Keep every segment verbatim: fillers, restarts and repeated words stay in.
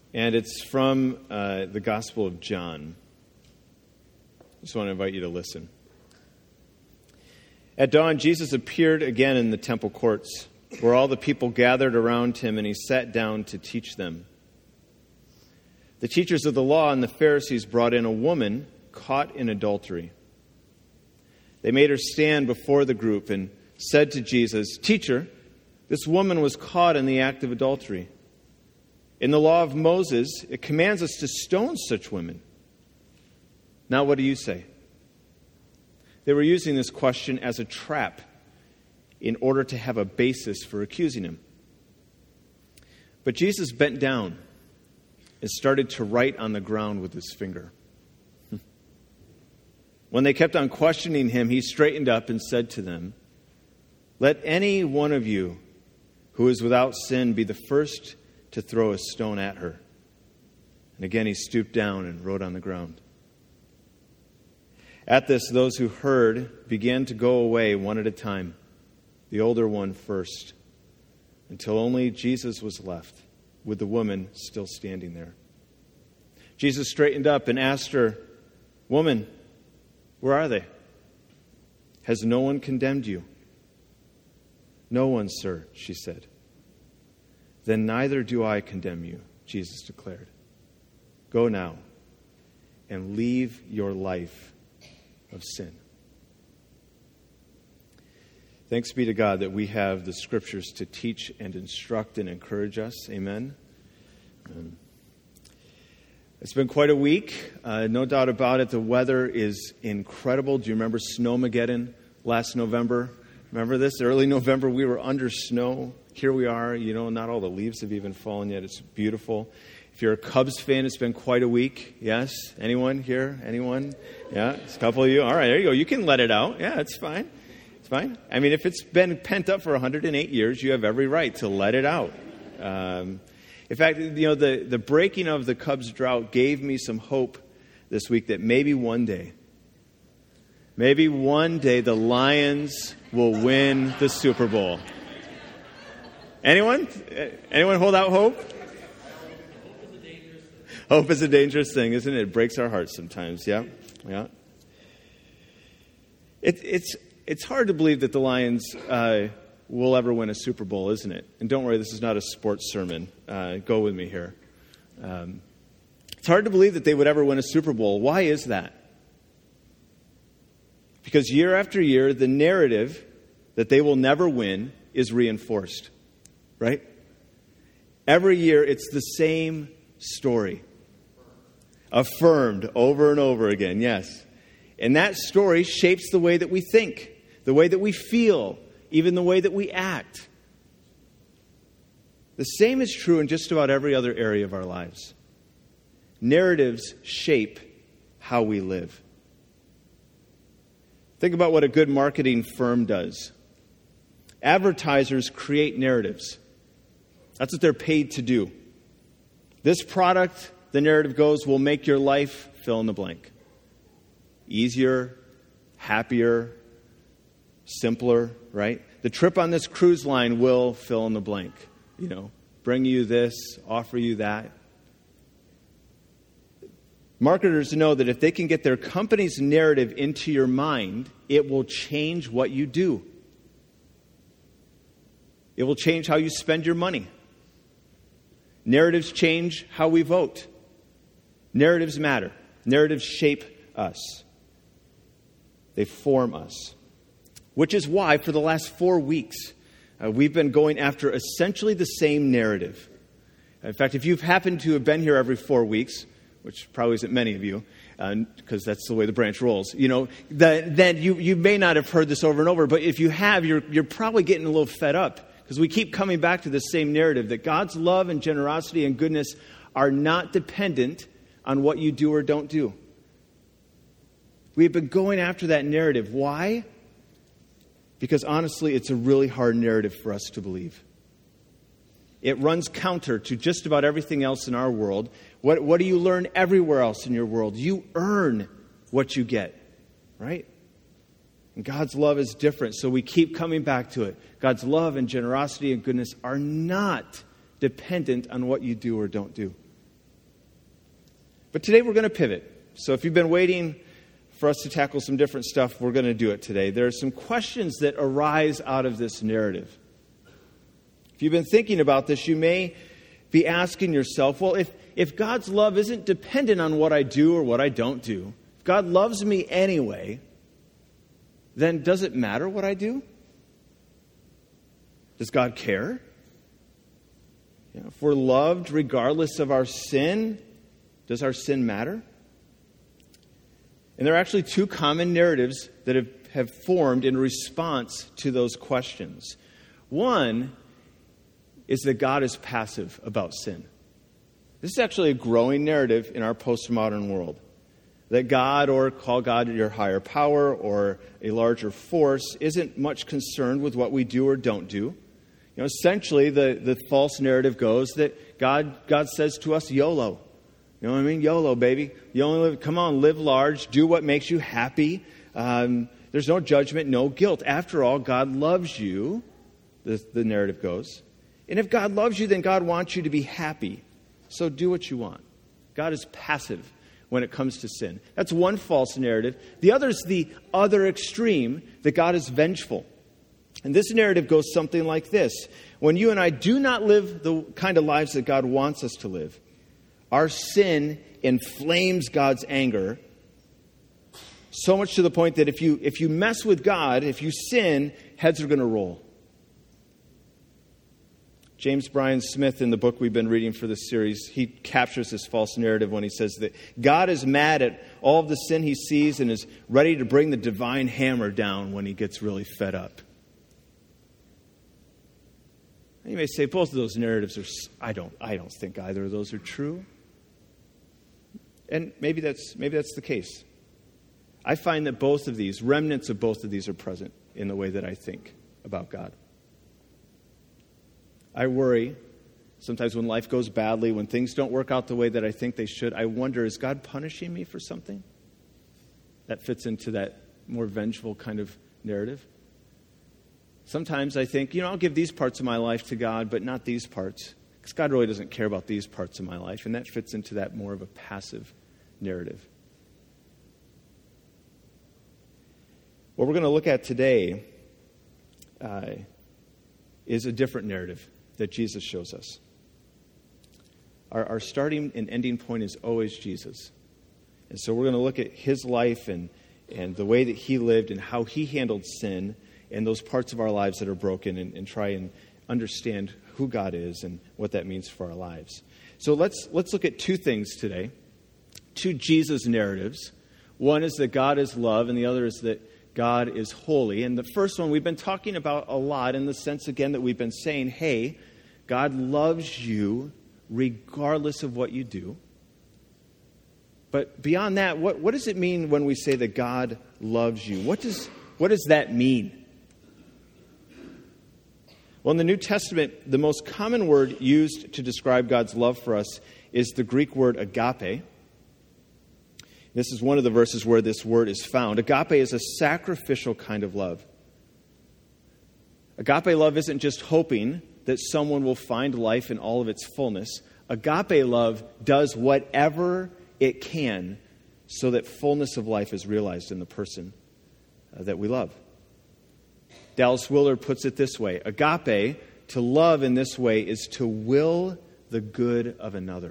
And it's from uh, the Gospel of John. I just want to invite you to listen. At dawn, Jesus appeared again in the temple courts, where all the people gathered around him, and he sat down to teach them. The teachers of the law and the Pharisees brought in a woman caught in adultery. They made her stand before the group and said to Jesus, "Teacher, this woman was caught in the act of adultery. In the law of Moses, it commands us to stone such women. Now what do you say?" They were using this question as a trap in order to have a basis for accusing him. But Jesus bent down and started to write on the ground with his finger. When they kept on questioning him, he straightened up and said to them, "Let any one of you who is without sin be the first to throw a stone at her." And again he stooped down and wrote on the ground. At this, those who heard began to go away one at a time, the older one first, until only Jesus was left, with the woman still standing there. Jesus straightened up and asked her, "Woman, where are they? Has no one condemned you?" "No one, sir," she said. "Then neither do I condemn you," Jesus declared. "Go now and leave your life of sin." Thanks be to God that we have the Scriptures to teach and instruct and encourage us. Amen. Amen. It's been quite a week. Uh, no doubt about it. The weather is incredible. Do you remember Snowmageddon last November? Remember this? Early November, we were under snow. Here we are. You know, not all the leaves have even fallen yet. It's beautiful. If you're a Cubs fan, it's been quite a week. Yes? Anyone here? Anyone? Yeah? It's a couple of you. All right, there you go. You can let it out. Yeah, it's fine. It's fine. I mean, if it's been pent up for one hundred eight years, you have every right to let it out. Um, in fact, you know, the, the breaking of the Cubs drought gave me some hope this week that maybe one day, maybe one day the Lions will win the Super Bowl. Anyone? Anyone hold out hope? Hope is a dangerous thing, isn't it? It breaks our hearts sometimes. Yeah, yeah. It, it's it's hard to believe that the Lions uh, will ever win a Super Bowl, isn't it? And don't worry, this is not a sports sermon. Uh, go with me here. Um, it's hard to believe that they would ever win a Super Bowl. Why is that? Because year after year, the narrative that they will never win is reinforced, right? Every year, it's the same story. Affirmed over and over again, yes. And that story shapes the way that we think, the way that we feel, even the way that we act. The same is true in just about every other area of our lives. Narratives shape how we live. Think about what a good marketing firm does. Advertisers create narratives. That's what they're paid to do. This product, the narrative goes, will make your life fill in the blank. Easier, happier, simpler, right? The trip on this cruise line will fill in the blank. You know, bring you this, offer you that. Marketers know that if they can get their company's narrative into your mind, it will change what you do. It will change how you spend your money. Narratives change how we vote. Narratives matter. Narratives shape us. They form us. Which is why, for the last four weeks, uh, we've been going after essentially the same narrative. In fact, if you've happened to have been here every four weeks, which probably isn't many of you, because uh, that's the way the branch rolls, you know, that, then you, you may not have heard this over and over, but if you have, you're, you're probably getting a little fed up, because we keep coming back to the same narrative, that God's love and generosity and goodness are not dependent on what you do or don't do. We've been going after that narrative. Why? Because honestly, it's a really hard narrative for us to believe. It runs counter to just about everything else in our world. What, what do you learn everywhere else in your world? You earn what you get, right? And God's love is different, so we keep coming back to it. God's love and generosity and goodness are not dependent on what you do or don't do. But today we're going to pivot. So if you've been waiting for us to tackle some different stuff, we're going to do it today. There are some questions that arise out of this narrative. If you've been thinking about this, you may be asking yourself, well, if, if God's love isn't dependent on what I do or what I don't do, if God loves me anyway, then does it matter what I do? Does God care? You know, if we're loved regardless of our sin, does our sin matter? And there are actually two common narratives that have, have formed in response to those questions. One is that God is passive about sin. This is actually a growing narrative in our postmodern world. That God, or call God your higher power or a larger force, isn't much concerned with what we do or don't do. You know, essentially, the, the false narrative goes that God, God says to us, YOLO. You know what I mean? YOLO, baby. You only live, come on, live large, do what makes you happy. Um, there's no judgment, no guilt. After all, God loves you, the, the narrative goes. And if God loves you, then God wants you to be happy. So do what you want. God is passive when it comes to sin. That's one false narrative. The other is the other extreme, that God is vengeful. And this narrative goes something like this. When you and I do not live the kind of lives that God wants us to live, our sin inflames God's anger, so much to the point that if you if you mess with God, if you sin, heads are going to roll. James Bryan Smith, in the book we've been reading for this series, he captures this false narrative when he says that God is mad at all of the sin he sees and is ready to bring the divine hammer down when he gets really fed up. And you may say both of those narratives are, I don't, I don't think either of those are true. And maybe that's maybe that's the case. I find that both of these, remnants of both of these, are present in the way that I think about God. I worry sometimes when life goes badly, when things don't work out the way that I think they should. I wonder, is God punishing me for something? That fits into that more vengeful kind of narrative. Sometimes I think, you know, I'll give these parts of my life to God, but not these parts. Because God really doesn't care about these parts of my life. And that fits into that more of a passive narrative. What we're going to look at today uh, is a different narrative that Jesus shows us. Our, our starting and ending point is always Jesus. And so we're going to look at his life and, and the way that he lived and how he handled sin and those parts of our lives that are broken, and, and try and understand who God is and what that means for our lives. So let's let's look at two things today, two Jesus narratives. One is that God is love, and the other is that God is holy. And the first one we've been talking about a lot in the sense, again, that we've been saying, hey, God loves you regardless of what you do. But beyond that, what, what does it mean when we say that God loves you? What does what does that mean? Well, in the New Testament, the most common word used to describe God's love for us is the Greek word agape. This is one of the verses where this word is found. Agape is a sacrificial kind of love. Agape love isn't just hoping that someone will find life in all of its fullness. Agape love does whatever it can so that fullness of life is realized in the person uh, that we love. Dallas Willard puts it this way: agape, to love in this way, is to will the good of another.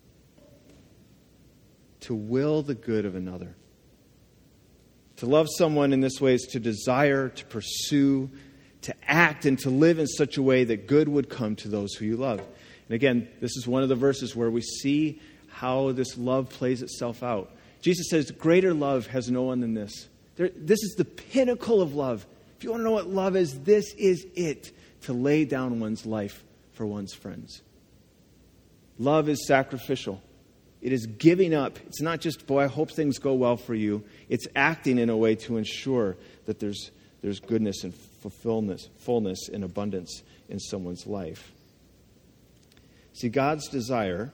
To will the good of another. To love someone in this way is to desire, to pursue, to act, and to live in such a way that good would come to those who you love. And again, this is one of the verses where we see how this love plays itself out. Jesus says, greater love has no one than this. There, this is the pinnacle of love. If you want to know what love is, this is it, to lay down one's life for one's friends. Love is sacrificial. It is giving up. It's not just, boy, I hope things go well for you. It's acting in a way to ensure that there's there's goodness and fulfillment, fullness and abundance in someone's life. See, God's desire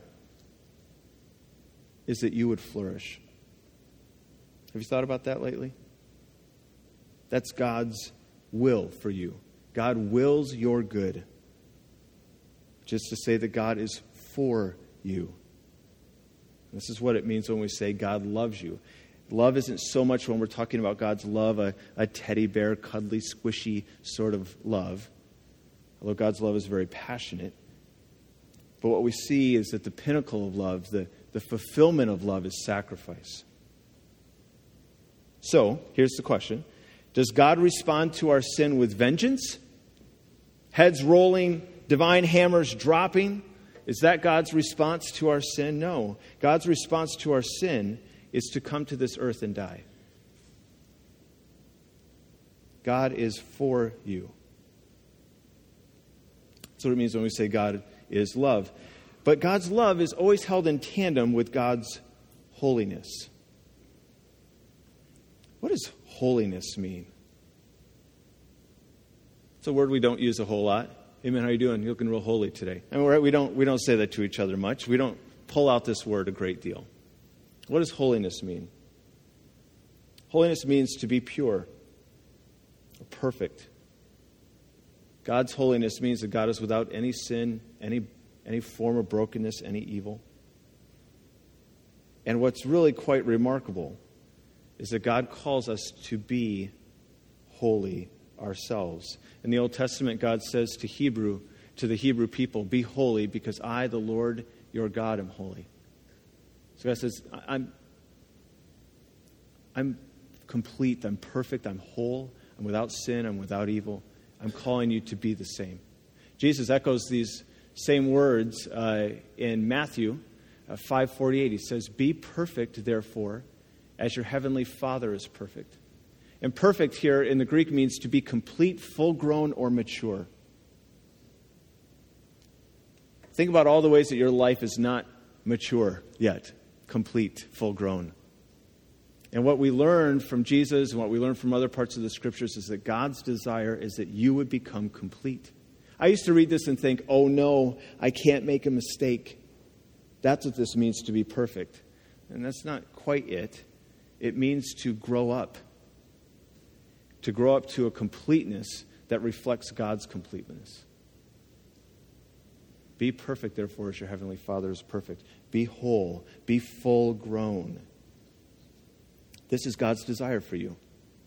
is that you would flourish. Have you thought about that lately? That's God's will for you. God wills your good. Just to say that God is for you. This is what it means when we say God loves you. Love isn't so much when we're talking about God's love, a, a teddy bear, cuddly, squishy sort of love. Although God's love is very passionate. But what we see is that the pinnacle of love, the, the fulfillment of love is sacrifice. So, here's the question. Does God respond to our sin with vengeance? Heads rolling, divine hammers dropping? Is that God's response to our sin? No. God's response to our sin is to come to this earth and die. God is for you. That's what it means when we say God is love. But God's love is always held in tandem with God's holiness. What does holiness mean? It's a word we don't use a whole lot. Hey man, how you doing? You're looking real holy today. I mean, we don't we don't say that to each other much. We don't pull out this word a great deal. What does holiness mean? Holiness means to be pure, or perfect. God's holiness means that God is without any sin, any any form of brokenness, any evil. And what's really quite remarkable is that God calls us to be holy ourselves. In the Old Testament, God says to Hebrew, to the Hebrew people, be holy because I, the Lord, your God, am holy. So God says, I'm, I'm complete, I'm perfect, I'm whole, I'm without sin, I'm without evil. I'm calling you to be the same. Jesus echoes these same words uh, in Matthew uh, five forty-eight. He says, be perfect, therefore, as your heavenly Father is perfect. And perfect here in the Greek means to be complete, full-grown, or mature. Think about all the ways that your life is not mature yet, complete, full-grown. And what we learn from Jesus and what we learn from other parts of the Scriptures is that God's desire is that you would become complete. I used to read this and think, oh no, I can't make a mistake. That's what this means to be perfect. And that's not quite it. It means to grow up. To grow up to a completeness that reflects God's completeness. Be perfect, therefore, as your heavenly Father is perfect. Be whole. Be full grown. This is God's desire for you.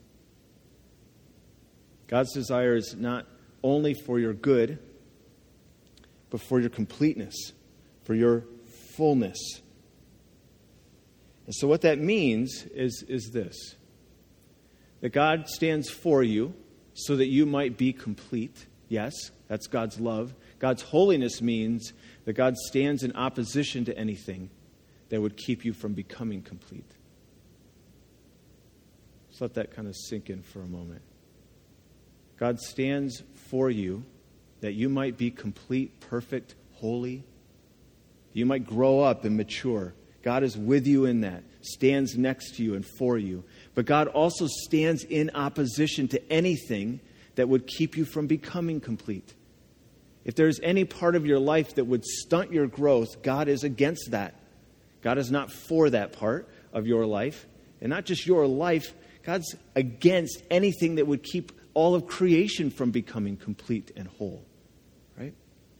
God's desire is not only for your good, but for your completeness, for your fullness. And so what that means is, is this. That God stands for you so that you might be complete. Yes, that's God's love. God's holiness means that God stands in opposition to anything that would keep you from becoming complete. Just let that kind of sink in for a moment. God stands for you that you might be complete, perfect, holy. You might grow up and mature. God is with you in that, stands next to you and for you. But God also stands in opposition to anything that would keep you from becoming complete. If there's any part of your life that would stunt your growth, God is against that. God is not for that part of your life. And not just your life, God's against anything that would keep all of creation from becoming complete and whole. Right?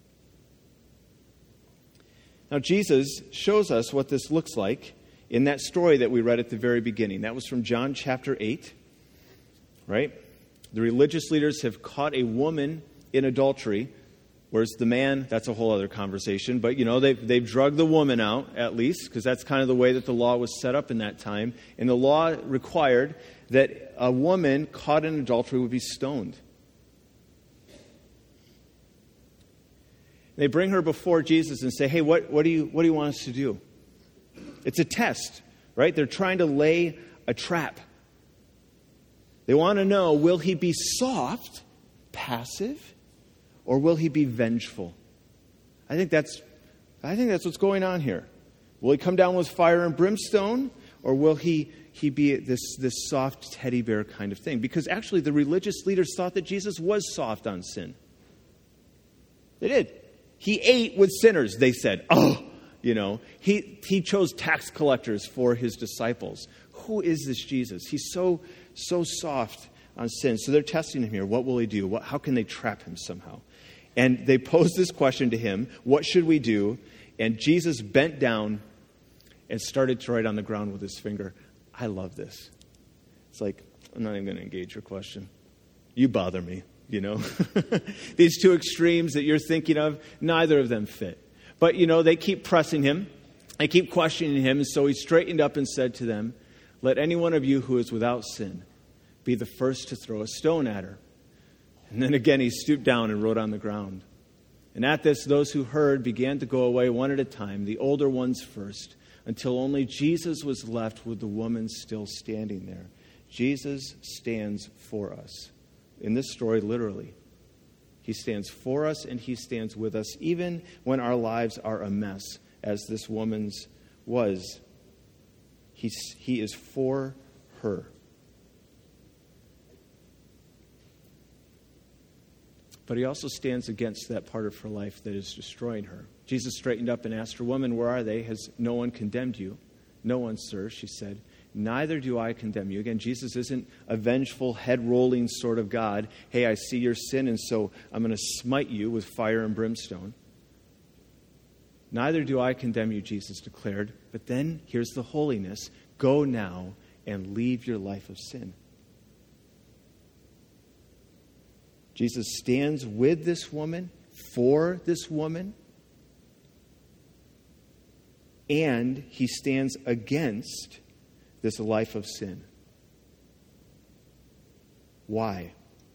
Now, Jesus shows us what this looks like in that story that we read at the very beginning. That was from John chapter eight. Right? The religious leaders have caught a woman in adultery. Whereas the man, that's a whole other conversation. But, you know, they've, they've drugged the woman out, at least, because that's kind of the way that the law was set up in that time. And the law required that a woman caught in adultery would be stoned. They bring her before Jesus and say, hey, what, what, do you, what do you want us to do? It's a test, right? They're trying to lay a trap. They want to know, will he be soft, passive, or will he be vengeful? I think that's I think that's what's going on here. Will he come down with fire and brimstone? Or will he, he be this, this soft teddy bear kind of thing? Because actually the religious leaders thought that Jesus was soft on sin. They did. He ate with sinners, they said. Oh, you know. He, he chose tax collectors for his disciples. Who is this Jesus? He's so, so soft on sin. So they're testing him here. What will he do? What, how can they trap him somehow? And they pose this question to him, what should we do? And Jesus bent down and started to write on the ground with his finger. I love this. It's like, I'm not even going to engage your question. You bother me, you know. These two extremes that you're thinking of, neither of them fit. But, you know, they keep pressing him. They keep questioning him. And so he straightened up and said to them, let any one of you who is without sin be the first to throw a stone at her. And then again he stooped down and wrote on the ground. And at this, those who heard began to go away one at a time, the older ones first, until only Jesus was left with the woman still standing there. Jesus stands for us. In this story, literally. He stands for us and he stands with us, even when our lives are a mess, as this woman's was. He's, he is for her. But he also stands against that part of her life that is destroying her. Jesus straightened up and asked her, woman, where are they? Has no one condemned you? No one, sir, she said. Neither do I condemn you. Again, Jesus isn't a vengeful, head-rolling sort of God. Hey, I see your sin, and so I'm going to smite you with fire and brimstone. Neither do I condemn you, Jesus declared. But then, here's the holiness. Go now and leave your life of sin. Jesus stands with this woman, for this woman, and he stands against this life of sin. Why?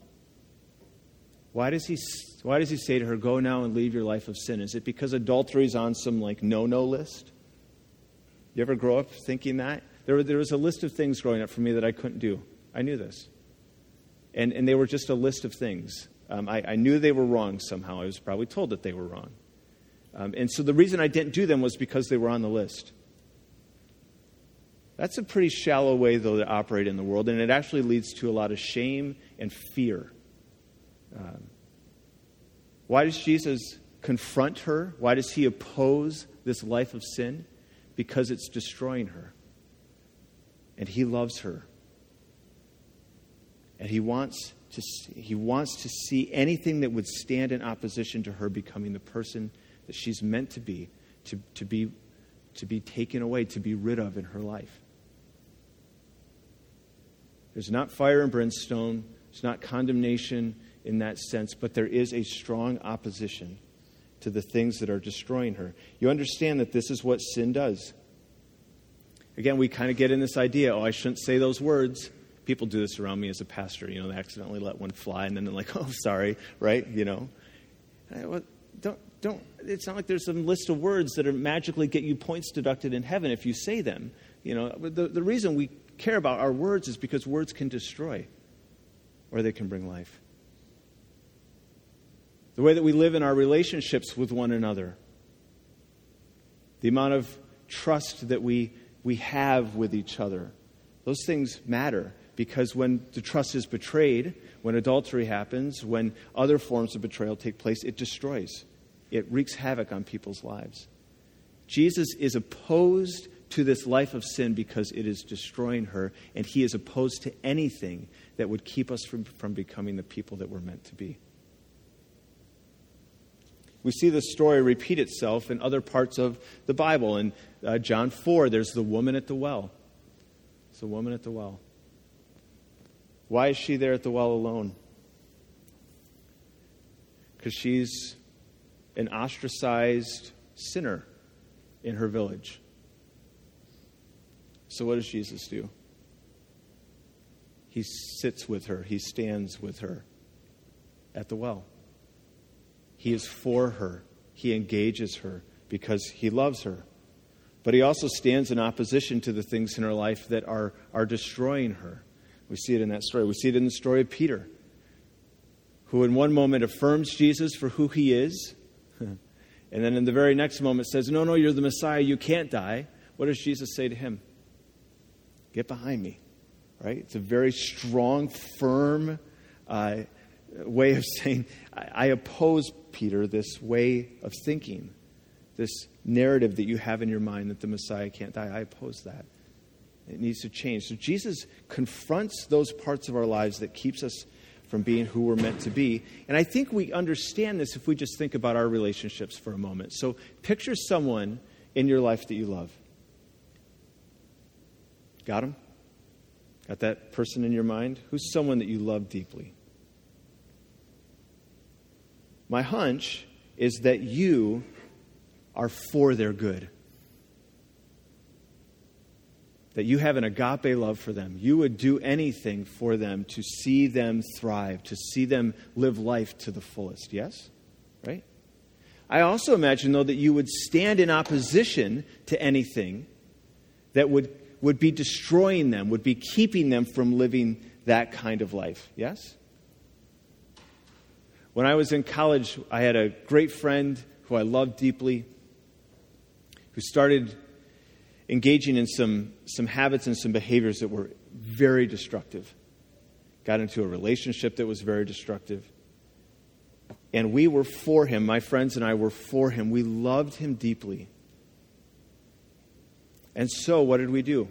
Why does he why does he say to her, go now and leave your life of sin? Is it because adultery is on some like no-no list? You ever grow up thinking that? There, there was a list of things growing up for me that I couldn't do. I knew this. And, and they were just a list of things. Um, I, I knew they were wrong somehow. I was probably told that they were wrong. Um, and so the reason I didn't do them was because they were on the list. That's a pretty shallow way, though, to operate in the world, and it actually leads to a lot of shame and fear. Um, why does Jesus confront her? Why does he oppose this life of sin? Because it's destroying her. And he loves her. And he wants to see, he wants to see anything that would stand in opposition to her becoming the person that she's meant to be, to, to be, to be taken away, to be rid of in her life. There's not fire and brimstone. There's not condemnation in that sense, but there is a strong opposition to the things that are destroying her. You understand that this is what sin does. Again, we kind of get in this idea, oh, I shouldn't say those words. People do this around me as a pastor. You know, they accidentally let one fly, and then they're like, oh, sorry, right? You know. Well, don't, don't, it's not like there's some list of words that are magically get you points deducted in heaven if you say them. You know, the, the reason we care about our words is because words can destroy or they can bring life. The way that we live in our relationships with one another, the amount of trust that we, we have with each other, those things matter. Because when the trust is betrayed, when adultery happens, when other forms of betrayal take place, it destroys. It wreaks havoc on people's lives. Jesus is opposed to this life of sin because it is destroying her, and he is opposed to anything that would keep us from, from becoming the people that we're meant to be. We see this story repeat itself in other parts of the Bible. In uh, John four, there's the woman at the well. It's the woman at the well. Why is she there at the well alone? Because she's an ostracized sinner in her village. So what does Jesus do? He sits with her. He stands with her at the well. He is for her. He engages her because he loves her. But he also stands in opposition to the things in her life that are, are destroying her. We see it in that story. We see it in the story of Peter, who in one moment affirms Jesus for who he is, and then in the very next moment says, no, no, you're the Messiah, you can't die. What does Jesus say to him? Get behind me, right? It's a very strong, firm uh, way of saying, I, I oppose, Peter, this way of thinking, this narrative that you have in your mind that the Messiah can't die. I oppose that. It needs to change. So Jesus confronts those parts of our lives that keeps us from being who we're meant to be. And I think we understand this if we just think about our relationships for a moment. So picture someone in your life that you love. Got him? Got that person in your mind? Who's someone that you love deeply? My hunch is that you are for their good. That you have an agape love for them. You would do anything for them to see them thrive, to see them live life to the fullest. Yes? Right? I also imagine, though, that you would stand in opposition to anything that would, would be destroying them, would be keeping them from living that kind of life. Yes? When I was in college, I had a great friend who I loved deeply, who started engaging in some, some habits and some behaviors that were very destructive. Got into a relationship that was very destructive. And we were for him. My friends and I were for him. We loved him deeply. And so what did we do?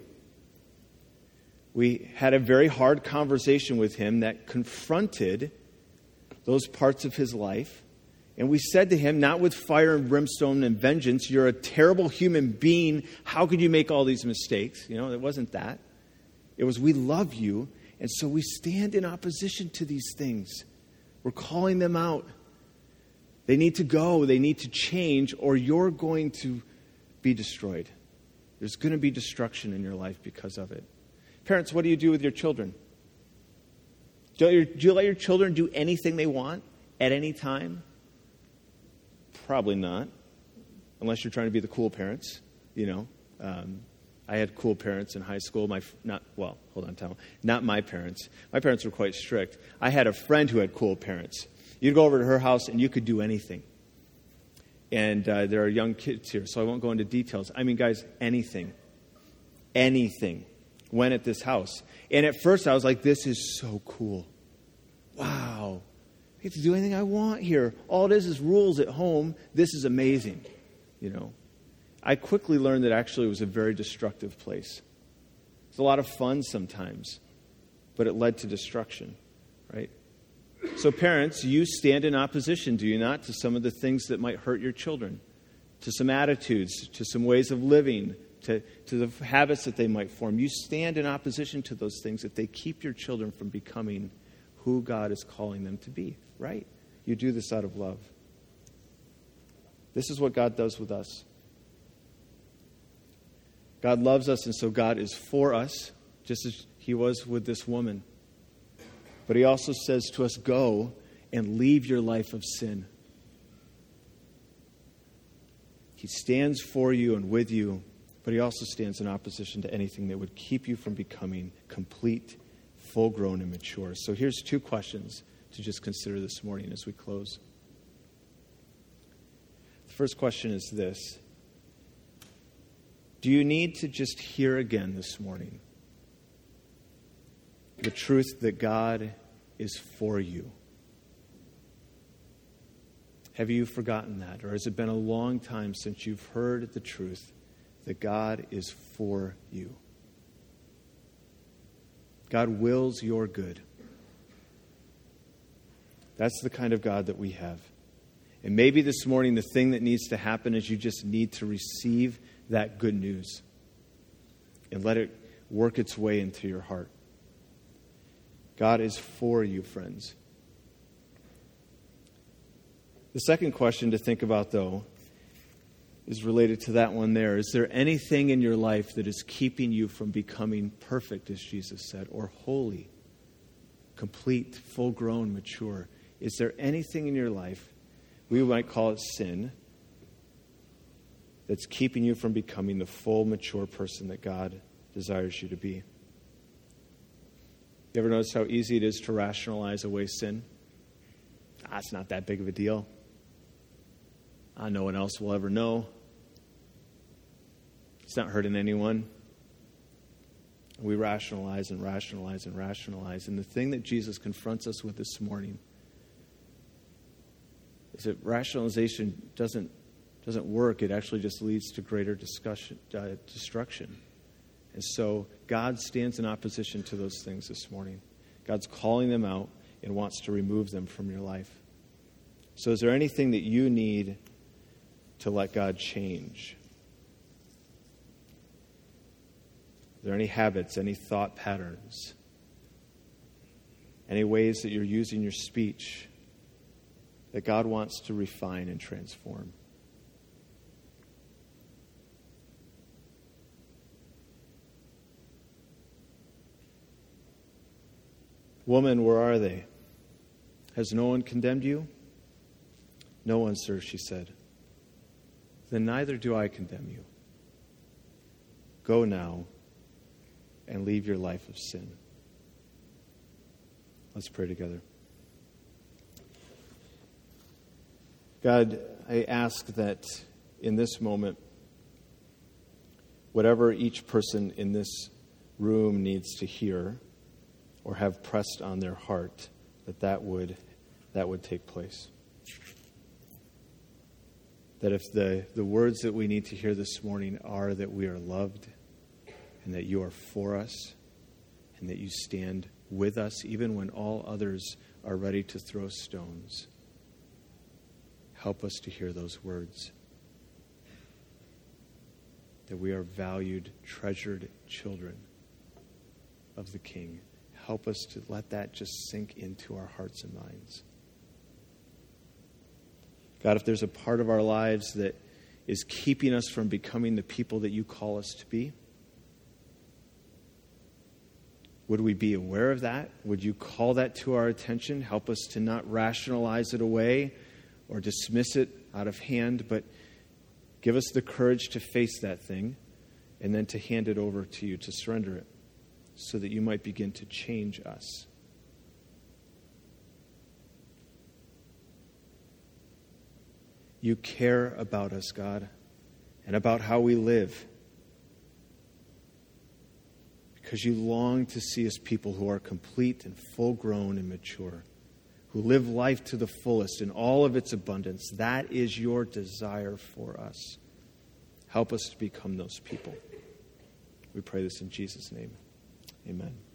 We had a very hard conversation with him that confronted those parts of his life. And we said to him, not with fire and brimstone and vengeance, you're a terrible human being. How could you make all these mistakes? You know, it wasn't that. It was, we love you. And so we stand in opposition to these things. We're calling them out. They need to go. They need to change, or you're going to be destroyed. There's going to be destruction in your life because of it. Parents, what do you do with your children? Do you, do you let your children do anything they want at any time? Probably not, unless you're trying to be the cool parents, you know. Um, I had cool parents in high school. My not well, hold on, Tom. Not my parents. My parents were quite strict. I had a friend who had cool parents. You'd go over to her house and you could do anything. And uh, there are young kids here, so I won't go into details. I mean, guys, anything, anything went at this house. And at first I was like, this is so cool. Wow. I get to do anything I want here. All it is is rules at home. This is amazing, you know. I quickly learned that actually it was a very destructive place. It's a lot of fun sometimes, but it led to destruction, right? So parents, you stand in opposition, do you not, to some of the things that might hurt your children, to some attitudes, to some ways of living, to, to the habits that they might form. You stand in opposition to those things if they keep your children from becoming who God is calling them to be, right? You do this out of love. This is what God does with us. God loves us, and so God is for us, just as he was with this woman. But he also says to us, go and leave your life of sin. He stands for you and with you, but he also stands in opposition to anything that would keep you from becoming complete, full-grown, and mature. So here's two questions to just consider this morning as we close. The first question is this. Do you need to just hear again this morning the truth that God is for you? Have you forgotten that? Or has it been a long time since you've heard the truth that God is for you? God wills your good. That's the kind of God that we have. And maybe this morning the thing that needs to happen is you just need to receive that good news and let it work its way into your heart. God is for you, friends. The second question to think about, though, is related to that one there. Is there anything in your life that is keeping you from becoming perfect, as Jesus said, or holy, complete, full-grown, mature? Is there anything in your life, we might call it sin, that's keeping you from becoming the full, mature person that God desires you to be? You ever notice how easy it is to rationalize away sin? Ah, it's not that big of a deal. Ah, no one else will ever know. It's not hurting anyone. We rationalize and rationalize and rationalize. And the thing that Jesus confronts us with this morning is that rationalization doesn't doesn't work. It actually just leads to greater discussion, uh, destruction. And so God stands in opposition to those things this morning. God's calling them out and wants to remove them from your life. So is there anything that you need to let God change? there any habits, any thought patterns, any ways that you're using your speech that God wants to refine and transform? Woman, where are they? Has no one condemned you? No one, sir, she said. Then neither do I condemn you. Go now and leave your life of sin. Let's pray together. God, I ask that in this moment, whatever each person in this room needs to hear or have pressed on their heart, that that would, that would take place. That if the, the words that we need to hear this morning are that we are loved and that you are for us and that you stand with us even when all others are ready to throw stones, help us to hear those words. That we are valued, treasured children of the King. Help us to let that just sink into our hearts and minds. God, if there's a part of our lives that is keeping us from becoming the people that you call us to be, would we be aware of that? Would you call that to our attention? Help us to not rationalize it away or dismiss it out of hand, but give us the courage to face that thing and then to hand it over to you, to surrender it, so that you might begin to change us. You care about us, God, and about how we live, because you long to see us people who are complete and full-grown and mature, who live life to the fullest in all of its abundance. That is your desire for us. Help us to become those people. We pray this in Jesus' name. Amen.